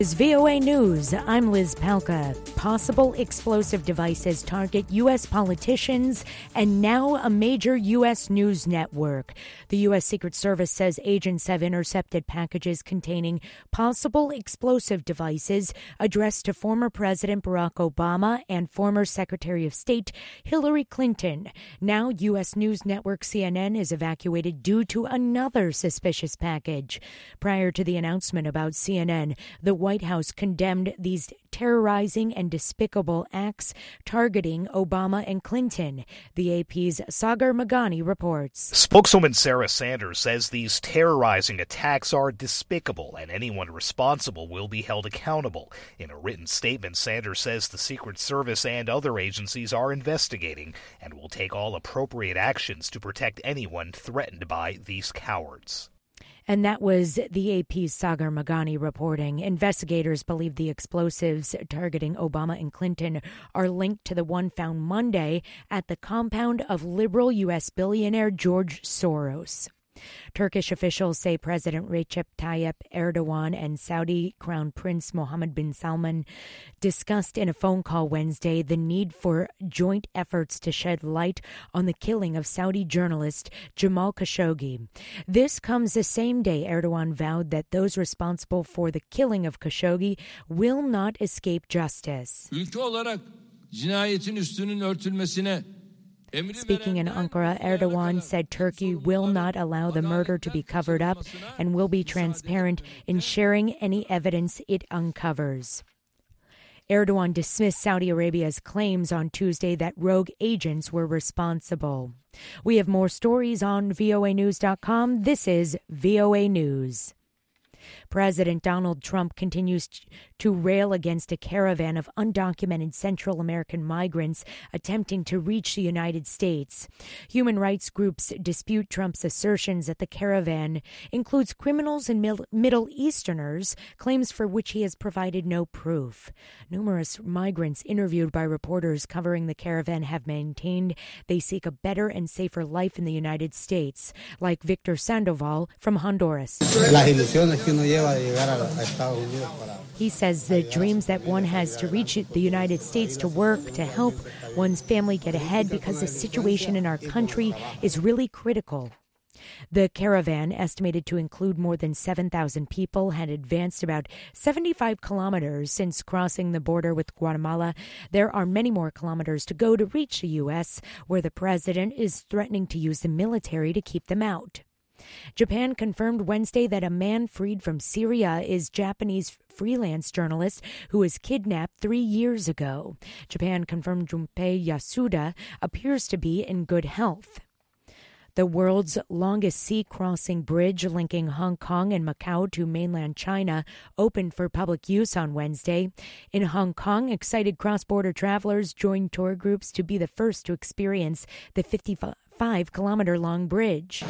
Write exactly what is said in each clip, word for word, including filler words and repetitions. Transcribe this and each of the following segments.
Is V O A News. I'm Liz Palka. Possible explosive devices target U S politicians and now a major U S news network. The U S Secret Service says agents have intercepted packages containing possible explosive devices addressed to former President Barack Obama and former Secretary of State Hillary Clinton. Now U S news network C N N is evacuated due to another suspicious package. Prior to the announcement about C N N, the White House condemned these terrorizing and despicable acts targeting Obama and Clinton. The A P's Sagar Meghani reports. Spokeswoman Sarah Sanders says these terrorizing attacks are despicable and anyone responsible will be held accountable. In a written statement, Sanders says the Secret Service and other agencies are investigating and will take all appropriate actions to protect anyone threatened by these cowards. And that was the A P's Sagar Meghani reporting. Investigators believe the explosives targeting Obama and Clinton are linked to the one found Monday at the compound of liberal U S billionaire George Soros. Turkish officials say President Recep Tayyip Erdogan and Saudi Crown Prince Mohammed bin Salman discussed in a phone call Wednesday the need for joint efforts to shed light on the killing of Saudi journalist Jamal Khashoggi. This comes the same day Erdogan vowed that those responsible for the killing of Khashoggi will not escape justice. Ülke olarak cinayetin üstünün örtülmesine Speaking in Ankara, Erdogan said Turkey will not allow the murder to be covered up and will be transparent in sharing any evidence it uncovers. Erdogan dismissed Saudi Arabia's claims on Tuesday that rogue agents were responsible. We have more stories on V O A news dot com. This is V O A News. President Donald Trump continues to rail against a caravan of undocumented Central American migrants attempting to reach the United States. Human rights groups dispute Trump's assertions that the caravan includes criminals and Middle Easterners, claims for which he has provided no proof. Numerous migrants interviewed by reporters covering the caravan have maintained they seek a better and safer life in the United States, like Victor Sandoval from Honduras. He says the dreams that one has to reach the United States to work, to help one's family get ahead because the situation in our country is really critical. The caravan, estimated to include more than seven thousand people, had advanced about seventy-five kilometers since crossing the border with Guatemala. There are many more kilometers to go to reach the U S, where the president is threatening to use the military to keep them out. Japan confirmed Wednesday that a man freed from Syria is Japanese freelance journalist who was kidnapped three years ago. Japan confirmed Junpei Yasuda appears to be in good health. The world's longest sea-crossing bridge linking Hong Kong and Macau to mainland China opened for public use on Wednesday. In Hong Kong, excited cross-border travelers joined tour groups to be the first to experience the fifty-five-kilometer-long bridge.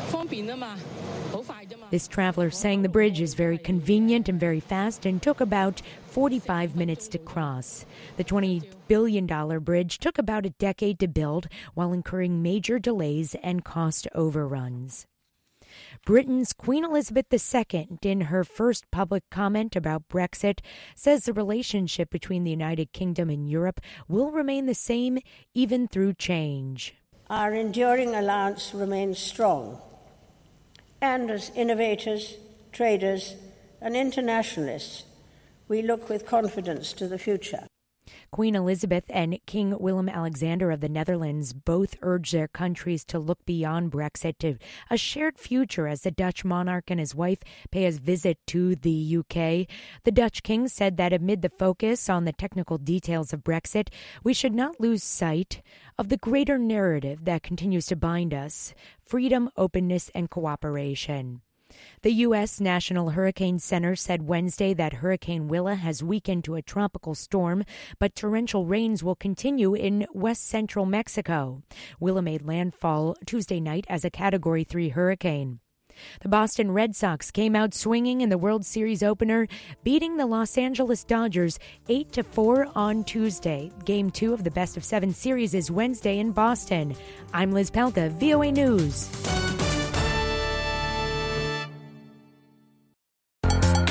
This traveler saying the bridge is very convenient and very fast and took about forty-five minutes to cross. The twenty billion dollars bridge took about a decade to build while incurring major delays and cost overruns. Britain's Queen Elizabeth the Second, in her first public comment about Brexit, says the relationship between the United Kingdom and Europe will remain the same even through change. Our enduring alliance remains strong, and as innovators, traders, and internationalists, we look with confidence to the future. Queen Elizabeth and King Willem-Alexander of the Netherlands both urged their countries to look beyond Brexit to a shared future as the Dutch monarch and his wife pay a visit to the U K. The Dutch king said that amid the focus on the technical details of Brexit, we should not lose sight of the greater narrative that continues to bind us: freedom, openness, and cooperation. The U S National Hurricane Center said Wednesday that Hurricane Willa has weakened to a tropical storm, but torrential rains will continue in west-central Mexico. Willa made landfall Tuesday night as a Category three hurricane. The Boston Red Sox came out swinging in the World Series opener, beating the Los Angeles Dodgers eight to four on Tuesday. Game two of the best-of-seven series is Wednesday in Boston. I'm Liz Palka, V O A News.